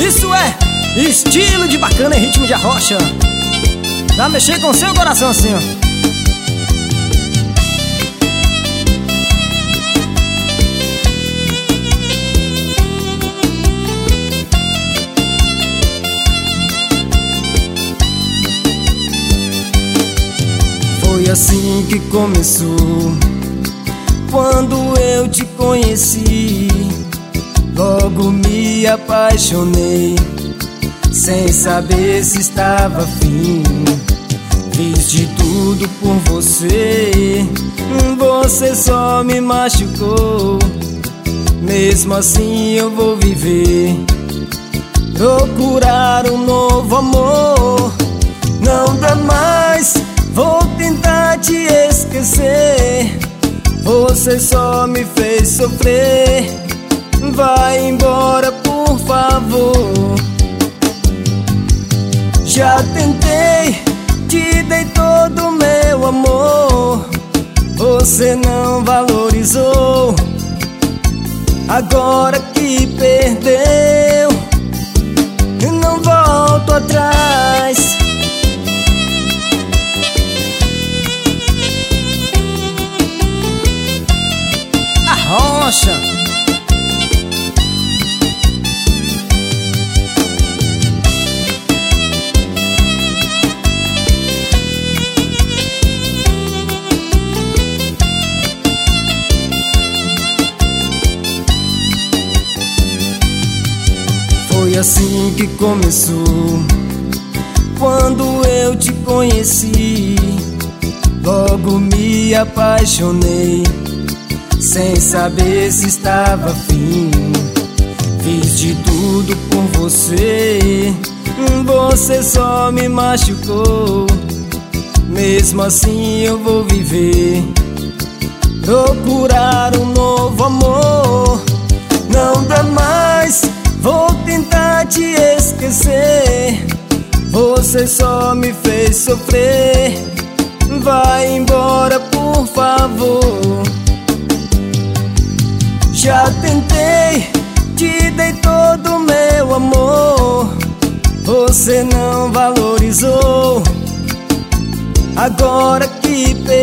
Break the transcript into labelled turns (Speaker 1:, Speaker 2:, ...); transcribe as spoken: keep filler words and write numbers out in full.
Speaker 1: Isso é estilo de bacana em ritmo de arrocha. Pra mexer com seu coração assim, ó.
Speaker 2: Foi assim que começou, quando eu te conheci. Logo me apaixonei, sem saber se estava afim. Fiz de tudo por você, você só me machucou. Mesmo assim eu vou viver, procurar um novo amor. Não dá mais, vou tentar te esquecer. Você só me fez sofrer. Vai embora, por favor. Já tentei, te dei todo o meu amor. Você não valorizou. Agora que perdeu, eu não volto atrás.
Speaker 1: Arrocha.
Speaker 2: Foi assim que começou, quando eu te conheci. Logo me apaixonei, sem saber se estava afim. Fiz de tudo por você, você só me machucou. Mesmo assim eu vou viver, procurar um novo amor. Não dá mais, vou tentar te esquecer. Você só me fez sofrer. Vai embora, por favor. Já tentei, te dei todo o meu amor. Você não valorizou. Agora que